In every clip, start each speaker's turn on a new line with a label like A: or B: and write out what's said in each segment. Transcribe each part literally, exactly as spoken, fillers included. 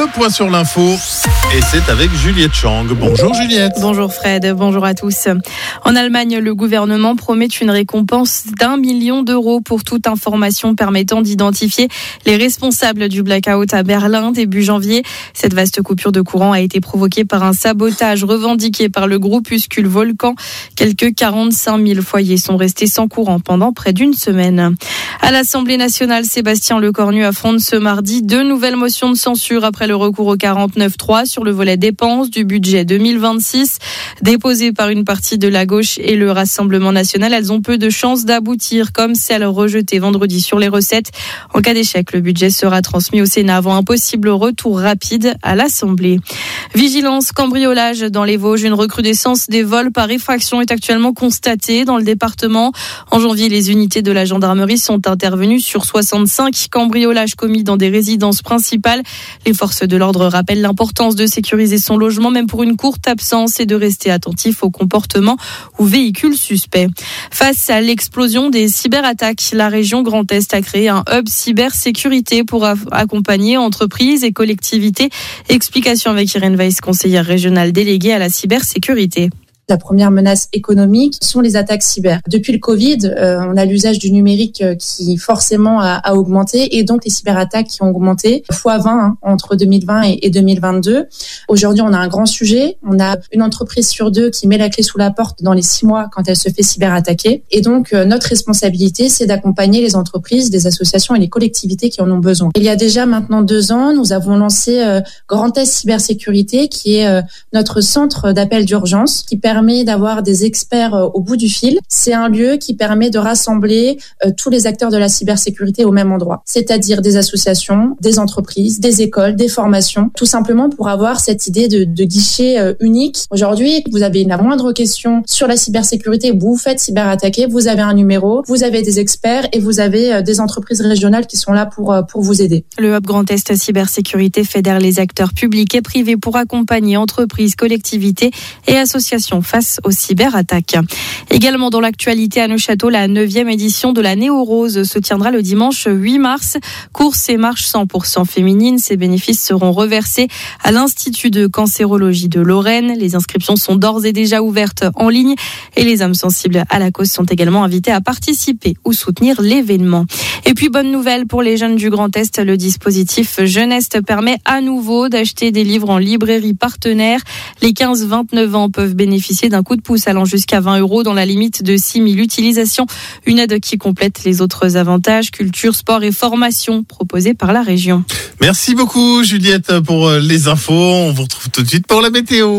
A: le point sur l'info. Et c'est avec Juliette Chang. Bonjour Juliette.
B: Bonjour Fred, bonjour à tous. En Allemagne, le gouvernement promet une récompense d'un million d'euros pour toute information permettant d'identifier les responsables du blackout à Berlin début janvier. Cette vaste coupure de courant a été provoquée par un sabotage revendiqué par le groupuscule Volcan. Quelques quarante-cinq mille foyers sont restés sans courant pendant près d'une semaine. À l'Assemblée nationale, Sébastien Lecornu affronte ce mardi deux nouvelles motions de censure après le recours au quarante-neuf trois sur le volet dépenses du budget deux mille vingt-six. Déposées par une partie de la gauche et le Rassemblement national, elles ont peu de chances d'aboutir, comme celle rejetée vendredi sur les recettes. En cas d'échec, le budget sera transmis au Sénat avant un possible retour rapide à l'Assemblée. Vigilance cambriolage dans les Vosges. Une recrudescence des vols par effraction est actuellement constatée dans le département. En janvier, les unités de la gendarmerie sont intervenues sur soixante-cinq cambriolages commis dans des résidences principales. Les forces de l'ordre rappellent l'importance de sécuriser son logement, même pour une courte absence, et de rester attentif aux comportements ou véhicules suspects. Face à l'explosion des cyberattaques, la région Grand Est a créé un hub cybersécurité pour accompagner entreprises et collectivités. Explication avec Irène Weiss, conseillère régionale déléguée à la cybersécurité.
C: La première menace économique sont les attaques cyber. Depuis le Covid, euh, on a l'usage du numérique qui forcément a, a augmenté et donc les cyberattaques qui ont augmenté fois vingt hein, entre deux mille vingt et, et deux mille vingt-deux. Aujourd'hui, on a un grand sujet. On a une entreprise sur deux qui met la clé sous la porte dans les six mois quand elle se fait cyberattaquer. Et donc, euh, notre responsabilité, c'est d'accompagner les entreprises, les associations et les collectivités qui en ont besoin. Il y a déjà maintenant deux ans, nous avons lancé euh, Grand Est Cybersécurité, qui est euh, notre centre d'appel d'urgence qui permet permet d'avoir des experts au bout du fil. C'est un lieu qui permet de rassembler euh, tous les acteurs de la cybersécurité au même endroit, c'est-à-dire des associations, des entreprises, des écoles, des formations, tout simplement pour avoir cette idée de, de guichet euh, unique. Aujourd'hui, vous avez la moindre question sur la cybersécurité, vous vous faites cyberattaquer, vous avez un numéro, vous avez des experts et vous avez euh, des entreprises régionales qui sont là pour, euh, pour vous aider.
B: Le Hub Grand Est Cybersécurité fédère les acteurs publics et privés pour accompagner entreprises, collectivités et associations face aux cyberattaques. Également dans l'actualité à Neuchâtel, la neuvième édition de la Néo Rose se tiendra le dimanche huit mars. Course et marche cent pour cent féminine. Ces bénéfices seront reversés à l'Institut de cancérologie de Lorraine. Les inscriptions sont d'ores et déjà ouvertes en ligne et les âmes sensibles à la cause sont également invitées à participer ou soutenir l'événement. Et puis bonne nouvelle pour les jeunes du Grand Est, le dispositif Jeunesse permet à nouveau d'acheter des livres en librairie partenaire. Les quinze vingt-neuf ans peuvent bénéficier d'un coup de pouce allant jusqu'à vingt euros dans la limite de six mille utilisations. Une aide qui complète les autres avantages, culture, sport et formation proposés par la région.
A: Merci beaucoup Juliette pour les infos. On vous retrouve tout de suite pour la météo.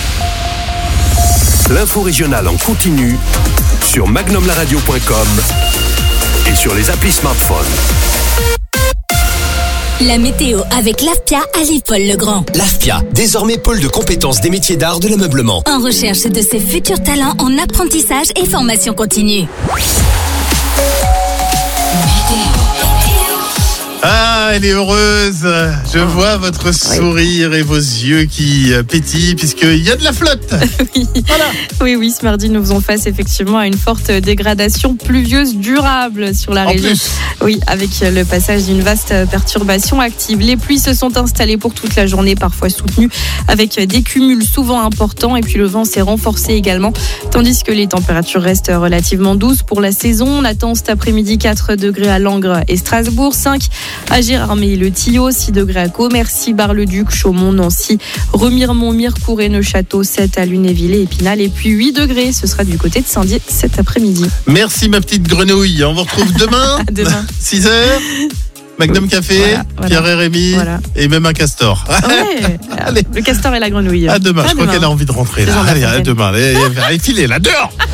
D: L'info régionale en continu sur magnum la radio point com et sur les applis smartphone.
E: La météo avec l'AFPIA à Livre-Paul-le-Grand.
F: L'AFPIA, désormais pôle de compétences des métiers d'art de l'ameublement.
E: En recherche de ses futurs talents en apprentissage et formation continue.
A: Ah, elle est heureuse. Je vois votre sourire et vos yeux qui pétillent puisqu'il y a de la flotte.
B: Oui. Voilà. Oui, oui, ce mardi, nous faisons face effectivement à une forte dégradation pluvieuse durable sur la
A: en
B: région.
A: Plus.
B: Oui, avec le passage d'une vaste perturbation active. Les pluies se sont installées pour toute la journée, parfois soutenues, avec des cumuls souvent importants. Et puis le vent s'est renforcé également, tandis que les températures restent relativement douces pour la saison. On attend cet après-midi quatre degrés à Langres et Strasbourg, cinq à Gérardmer-le-Tillot, six degrés à Commercy, Bar-le-Duc, Chaumont, Nancy, Remiremont, Mirecourt et Neuchâtel, sept à Lunéville et Épinal, et puis huit degrés, ce sera du côté de Saint-Dié cet après-midi.
A: Merci ma petite grenouille, on vous retrouve demain,
B: demain.
A: six heures. Magnum Café,
B: voilà, voilà.
A: Pierre et Rémi, voilà. Et même un castor.
B: Ouais, allez. Le castor et la grenouille.
A: À demain, à je demain. Crois qu'elle a envie de rentrer. Là. Allez, à demain, allez, allez, filez là, dehors.